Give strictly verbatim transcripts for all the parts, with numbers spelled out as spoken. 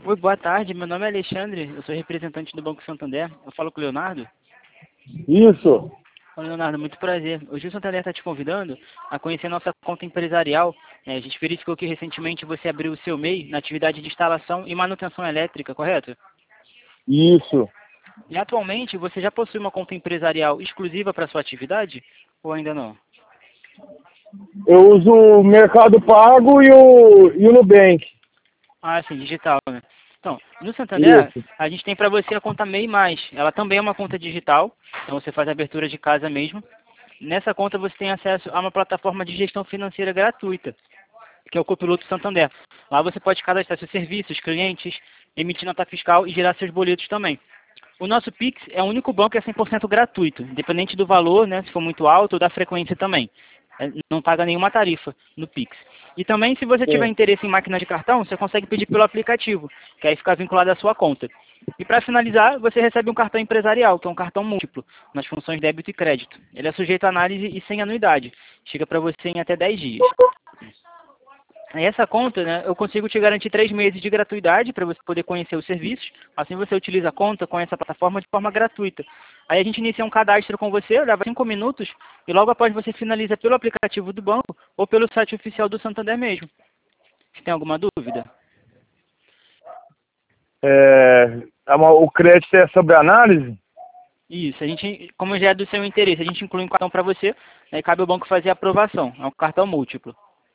Oi, boa tarde. Meu nome é Alexandre, eu sou representante do Banco Santander. Eu falo com o Leonardo. Isso. Oi, Leonardo, muito prazer. Hoje o Santander está te convidando a conhecer nossa conta empresarial. É, a gente verificou que recentemente você abriu o seu M E I na atividade de instalação e manutenção elétrica, correto? Isso. E atualmente você já possui uma conta empresarial exclusiva para sua atividade? Ou ainda não? Eu uso o Mercado Pago e o, e o Nubank. Ah, sim, digital, né? Então, no Santander, Isso. a gente tem para você a conta M E I mais. Ela também é uma conta digital, então você faz a abertura de casa mesmo. Nessa conta você tem acesso a uma plataforma de gestão financeira gratuita, que é o Copiloto Santander. Lá você pode cadastrar seus serviços, clientes, emitir nota fiscal e gerar seus boletos também. O nosso Pix é o único banco que é cem por cento gratuito, independente do valor, né, se for muito alto, ou da frequência também. É, não paga nenhuma tarifa no Pix. E também, se você tiver Sim. interesse em máquina de cartão, você consegue pedir pelo aplicativo, que aí fica vinculado à sua conta. E para finalizar, você recebe um cartão empresarial, que é um cartão múltiplo, nas funções débito e crédito. Ele é sujeito a análise e sem anuidade. Chega para você em até dez dias. Essa conta, né, eu consigo te garantir três meses de gratuidade para você poder conhecer os serviços. Assim você utiliza a conta, conhece a plataforma de forma gratuita. Aí a gente inicia um cadastro com você, leva cinco minutos, e logo após você finaliza pelo aplicativo do banco ou pelo site oficial do Santander mesmo. Você tem alguma dúvida? É, é uma- o crédito é sobre análise? Isso, a gente, como já é do seu interesse, a gente inclui um cartão para você, aí cabe ao banco fazer a aprovação. É um cartão múltiplo.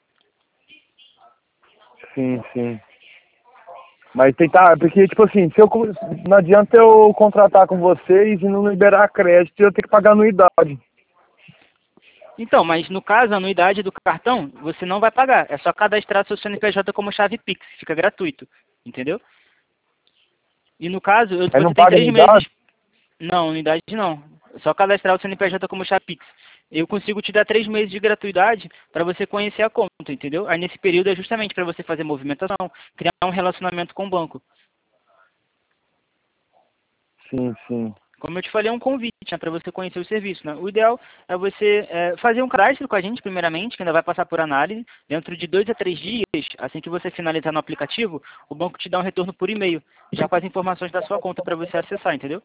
Sim, sim. Mas tentar, porque tipo assim, se eu, co- não adianta eu contratar com vocês e não liberar crédito, eu tenho que pagar anuidade. Então, mas no caso, a anuidade do cartão, você não vai pagar. É só cadastrar seu C N P J como chave Pix, fica gratuito. Entendeu? E no caso, eu- Aí não você tem paga três meses. anuidade? Não, unidade não. É só cadastrar o C N P J como chave Pix. Eu consigo te dar três meses de gratuidade para você conhecer a conta, entendeu? Aí nesse período é justamente para você fazer movimentação, criar um relacionamento com o banco. Sim, sim. Como eu te falei, é um convite, né, para você conhecer o serviço, né? O ideal é você é, fazer um cadastro com a gente, primeiramente, que ainda vai passar por análise. Dentro de dois a três dias, assim que você finalizar no aplicativo, o banco te dá um retorno por e-mail, já com as informações da sua conta para você acessar, entendeu?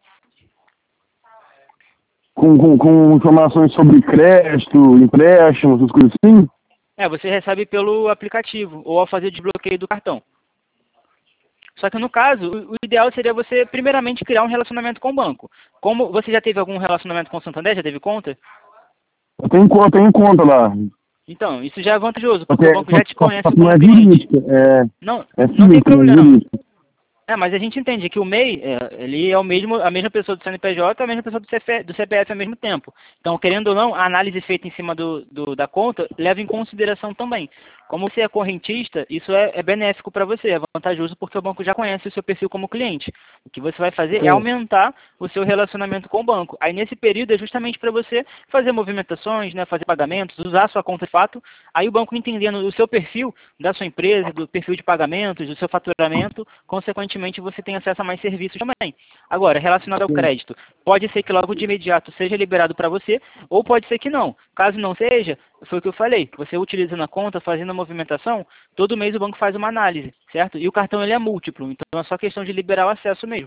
Com, com, com informações sobre crédito, empréstimos, essas coisas assim? É, você recebe pelo aplicativo ou ao fazer o desbloqueio do cartão. Só que no caso, o o ideal seria você primeiramente criar um relacionamento com o banco. Como você já teve algum relacionamento com o Santander, já teve conta? Eu tenho conta, tenho conta lá. Então, isso já é vantajoso, Só porque que, o é- banco só, já te só, só conhece que não como é cliente. jurídica, é, Não, é não tem física, não é problema. jurídica. É, mas a gente entende que o M E I, é, ele é o mesmo, a mesma pessoa do C N P J, a mesma pessoa do, C F, do C P F ao mesmo tempo. Então, querendo ou não, a análise feita em cima do, do- da conta leva em consideração também. Como você é correntista, isso é, é benéfico para você, é vantajoso porque o banco já conhece o seu perfil como cliente. O que você vai fazer é Sim, aumentar o seu relacionamento com o banco. Aí, nesse período, é justamente para você fazer movimentações, né, fazer pagamentos, usar a sua conta de fato. Aí, o banco entendendo o seu perfil da sua empresa, do perfil de pagamentos, do seu faturamento, consequentemente você tem acesso a mais serviços também. Agora, relacionado ao sim, crédito, pode ser que logo de imediato seja liberado para você, ou pode ser que não. Caso não seja, foi o que eu falei, você utilizando a conta, fazendo a movimentação, todo mês o banco faz uma análise, certo? E o cartão ele é múltiplo, então é só questão de liberar o acesso mesmo.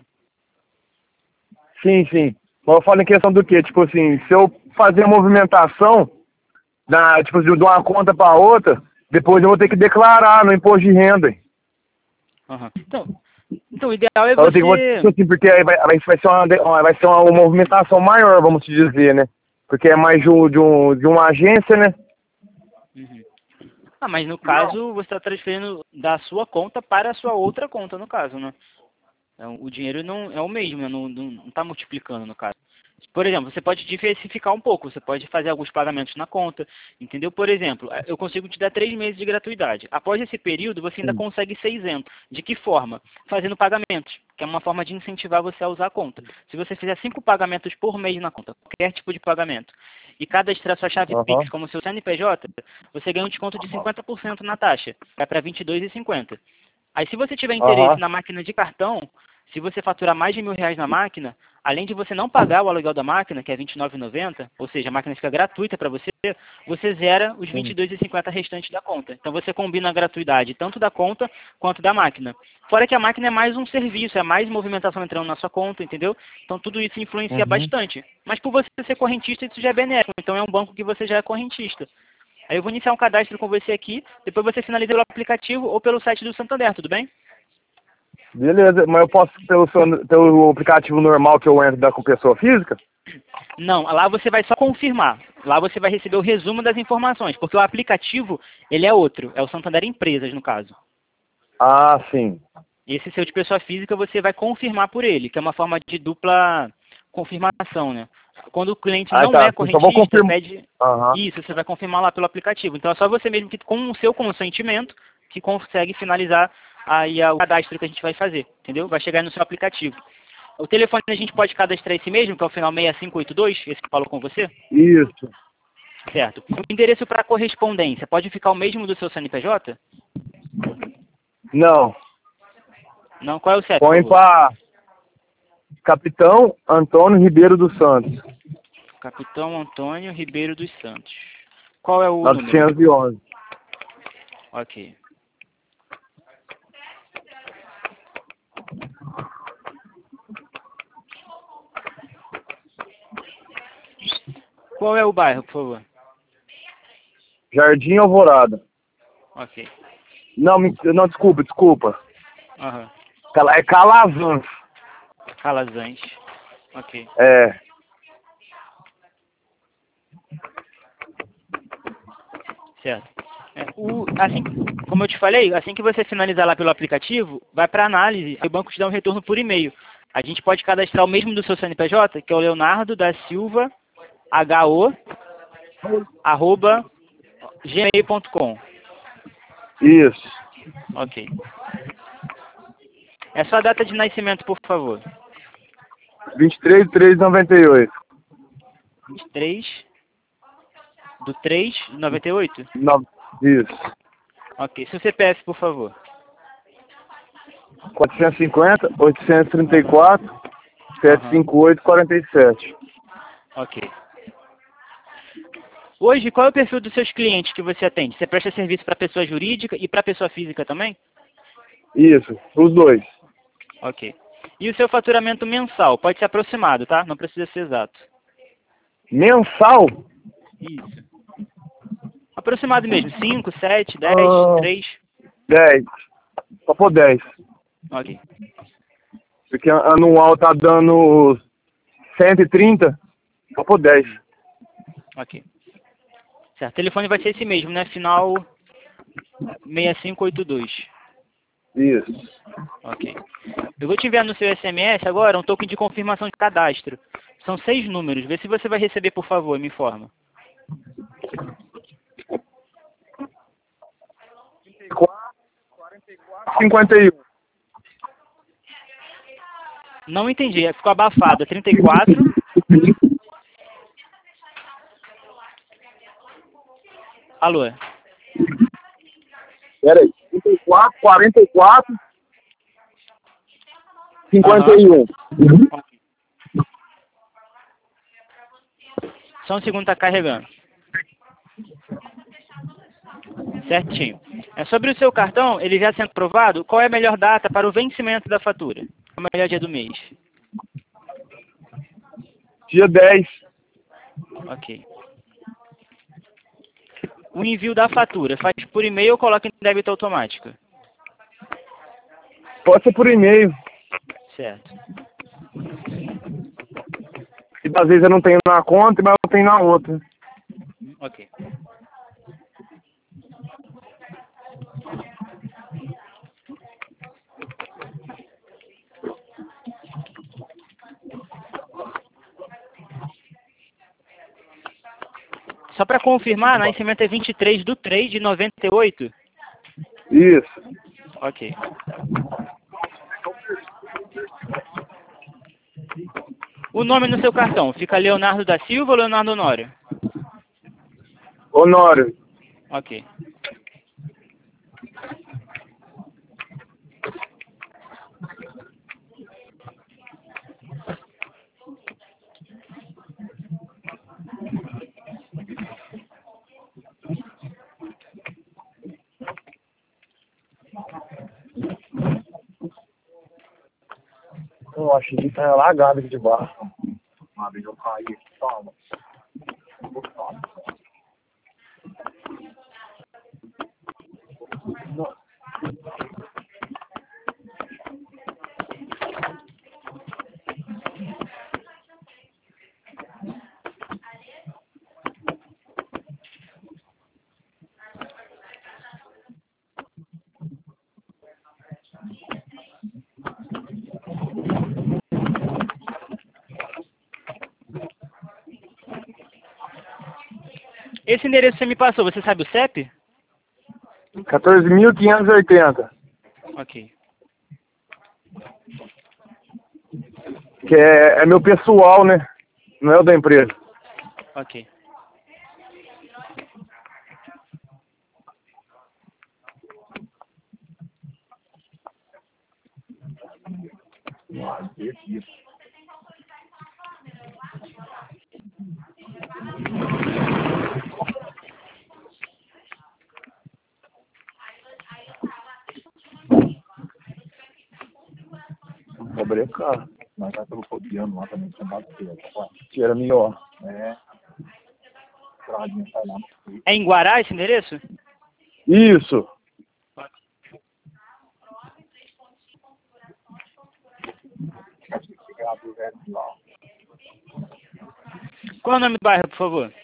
sim, sim. Mas eu falo em questão do quê? Tipo assim, se eu fazer a movimentação, da, tipo, de uma conta para outra, depois eu vou ter que declarar no imposto de renda. Uhum. Então, então, o ideal é Então eu tenho que, você. tipo assim, porque aí vai, vai vai ser, uma, de- uma- vai ser uma, uma movimentação maior, vamos te dizer, né? Porque é mais de, um, de, um, de uma agência, né? Uhum. Ah, mas no caso, você está transferindo da sua conta para a sua outra conta, no caso, né? Então, o dinheiro não é o mesmo, né? Não está multiplicando, no caso. Por exemplo, você pode diversificar um pouco, você pode fazer alguns pagamentos na conta, entendeu? Por exemplo, eu consigo te dar três meses de gratuidade. Após esse período, você ainda Sim. consegue ser isento. De que forma? Fazendo pagamentos, que é uma forma de incentivar você a usar a conta. Se você fizer cinco pagamentos por mês na conta, qualquer tipo de pagamento, e cadastrar sua chave Pix Aham. como seu C N P J, você ganha um desconto de cinquenta por cento na taxa, vai para vinte e dois reais e cinquenta centavos. Aí, se você tiver interesse Aham. na máquina de cartão, se você faturar mais de mil reais na máquina, além de você não pagar o aluguel da máquina, que é vinte e nove reais e noventa centavos, ou seja, a máquina fica gratuita para você, você zera os vinte e dois reais e cinquenta centavos restantes da conta. Então você combina a gratuidade tanto da conta quanto da máquina. Fora que a máquina é mais um serviço, é mais movimentação entrando na sua conta, entendeu? Então tudo isso influencia Uhum. bastante. Mas por você ser correntista, isso já é benéfico. Então é um banco que você já é correntista. Aí eu vou iniciar um cadastro com você aqui, depois você finaliza pelo aplicativo ou pelo site do Santander, tudo bem? Beleza, mas eu posso pelo, seu- pelo aplicativo normal que eu entro da com pessoa física? Não, lá você vai só confirmar. Lá você vai receber o resumo das informações, porque o aplicativo, ele é outro, é o Santander Empresas, no caso. Ah, sim. Esse seu de pessoa física você vai confirmar por ele, que é uma forma de dupla confirmação, né? Quando o cliente Ah, não tá. é Eu só vou correntista, confirmar. pede Aham. isso, você vai confirmar lá pelo aplicativo. Então é só você mesmo que com o seu consentimento que consegue finalizar aí a- o cadastro que a gente vai fazer, entendeu? Vai chegar no seu aplicativo. O telefone a gente pode cadastrar esse mesmo, que é o final seis cinco oito dois, esse que falou com você? Isso. Certo. O endereço para correspondência pode ficar o mesmo do seu C N P J? Não. Não, qual é o C E P, por Põe favor? para Capitão Antônio Ribeiro dos Santos. Capitão Antônio Ribeiro dos Santos. Qual é o número? novecentos e onze. Ok. Qual é o bairro, por favor? Jardim Alvorada. Ok. Não, me- não, desculpa, desculpa. Aham. Cala- É Calazans. Calazans. Ok. É. Certo. É, o, assim, como eu te falei, assim que você finalizar lá pelo aplicativo, vai para análise, aí o banco te dá um retorno por e-mail. A gente pode cadastrar o mesmo do seu C N P J, que é o Leonardo da Silva ho arroba gmail ponto com. Isso. Ok. É sua data de nascimento, por favor. vinte e três de três de noventa e oito. vinte e três do três de noventa e oito? No... Isso. Ok. Seu C P F, por favor. quatrocentos e cinquenta, oitocentos e trinta e quatro, setecentos e Aham. cinquenta e oito, quarenta e sete. Ok. Hoje, qual é o perfil dos seus clientes que você atende? Você presta serviço para pessoa jurídica e para pessoa física também? Isso, os dois. Ok. E o seu faturamento mensal? Pode ser aproximado, tá? Não precisa ser exato. Mensal? Isso. Aproximado mesmo. cinco, sete, dez, Ah, três. dez. Só por dez. Ok. Porque anual tá dando cento e trinta. Só por dez. Ok. Certo. O telefone vai ser esse mesmo, né? Final seis cinco oito dois. Isso. Ok. Eu vou te enviar no seu S M S agora um token de confirmação de cadastro. São seis números. Vê se você vai receber, por favor, me informa. cinquenta e um. Não entendi. Ficou abafado. É trinta e quatro. Alô? Pera aí. trinta e quatro, quarenta e quatro, cinquenta Aham. e um. Ok. Só um segundo, tá carregando. Certinho. É sobre o seu cartão, ele já sendo aprovado, qual é a melhor data para o vencimento da fatura? Qual é o melhor dia do mês? Dia dez. Ok. O envio da fatura, faz por e-mail ou coloca em débito automático? Pode ser por e-mail. Certo. E às vezes eu não tenho na conta, mas eu tenho na outra. Ok. Só para confirmar, nascimento é vinte e três do três de noventa e oito? Isso. Ok. O nome no seu cartão, fica Leonardo da Silva ou Leonardo Honório? Honório. Ok. Eu acho que tá lagado aqui de baixo. Uma vez eu caí aqui, toma. Esse endereço que você me passou, você sabe o C E P? quatorze mil quinhentos e oitenta. Ok. Que é, é meu pessoal, né? Não é o da empresa. Ok. Cobrei caro. Mas já pelo copiando lá também, tinha batido. Que era melhor. É. É em Guará esse endereço? Isso. Qual é o nome do bairro, por favor?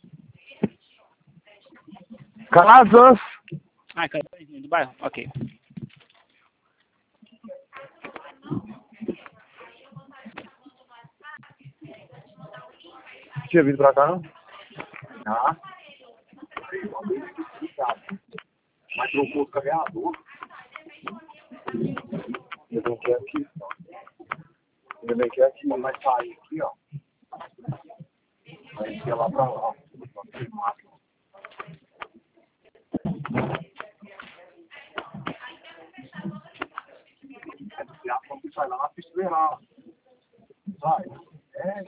Casas. Ah, cara, do bairro? Ok. Tinha vindo pra cá, não? Ah. Mas trocou o carregador. Eu não quero aqui. Eu não quero aqui, mas sair aqui, ó. Aí ia lá pra lá. Sai lá na pista verral. Vai. É.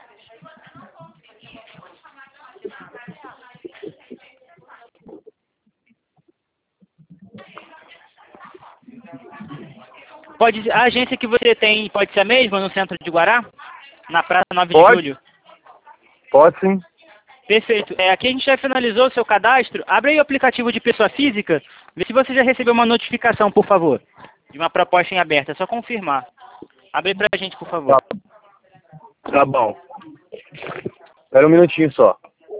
Pode, a agência que você tem pode ser a mesma no centro de Guará? Na Praça nove de Pode. Julho? Pode sim. Perfeito. É, aqui a gente já finalizou o seu cadastro. Abre aí o aplicativo de pessoa física. Vê se você já recebeu uma notificação, por favor, de uma proposta em aberto. É só confirmar. Abre aí pra gente, por favor. Tá, tá bom. Espera um minutinho só.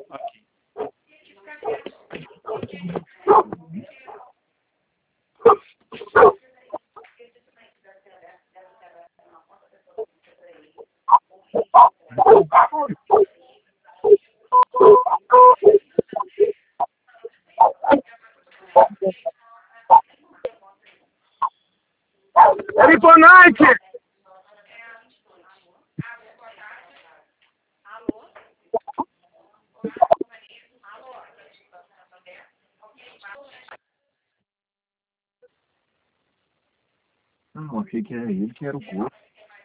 Ericonite! Não, achei que era ele que era o corpo.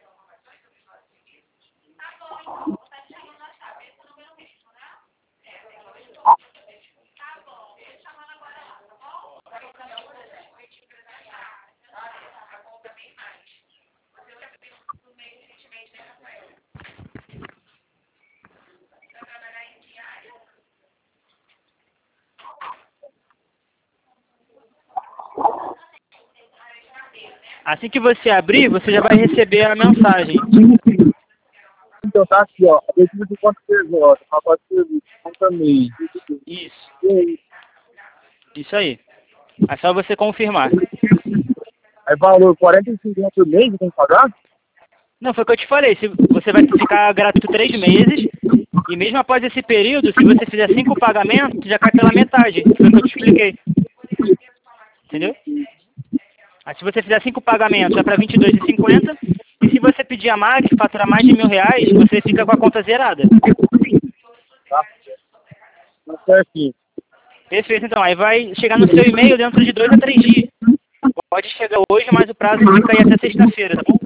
Assim que você abrir, você já vai receber a mensagem. Então tá aqui, ó. Leitura de quanto pegou, ó. Pacote de serviço, conta mês. Isso. Isso aí. É só você confirmar. Aí valor quarenta e cinco reais por mês, tem que pagar? Não, foi o que eu te falei. Se você vai ficar gratuito três meses. E mesmo após esse período, se você fizer cinco pagamentos, já cai pela metade. Foi o que eu te expliquei. Entendeu? Aí se você fizer cinco pagamentos, já para vinte e dois reais e cinquenta centavos. E se você pedir a mais, faturar mais de mil reais, você fica com a conta zerada. Tá. Tá certinho. Perfeito, então. Aí vai chegar no seu e-mail dentro de dois a três dias. Pode chegar hoje, mas o prazo fica aí até sexta-feira, tá bom?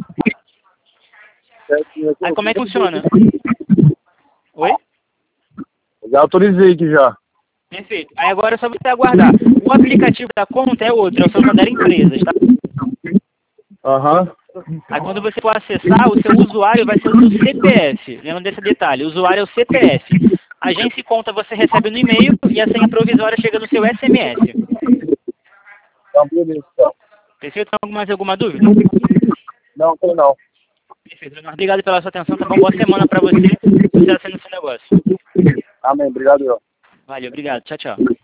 Certinho. Aí como é que funciona? Oi? Já autorizei aqui já. Perfeito. Aí agora é só você aguardar. O aplicativo da conta é outro, é o Santander Empresas, tá? Aham. Aí quando você for acessar, o seu usuário vai ser o seu C P F. Lembra desse detalhe, o usuário é o C P F. Agência e conta você recebe no e-mail e a senha provisória chega no seu S M S. Então, beleza. Perfeito? Tem mais alguma dúvida? Não, tem não. Perfeito, Leonardo. Obrigado pela sua atenção, tá bom? Boa semana para você. Sucesso aí no seu negócio. Amém, obrigado. Valeu, obrigado. Tchau, tchau.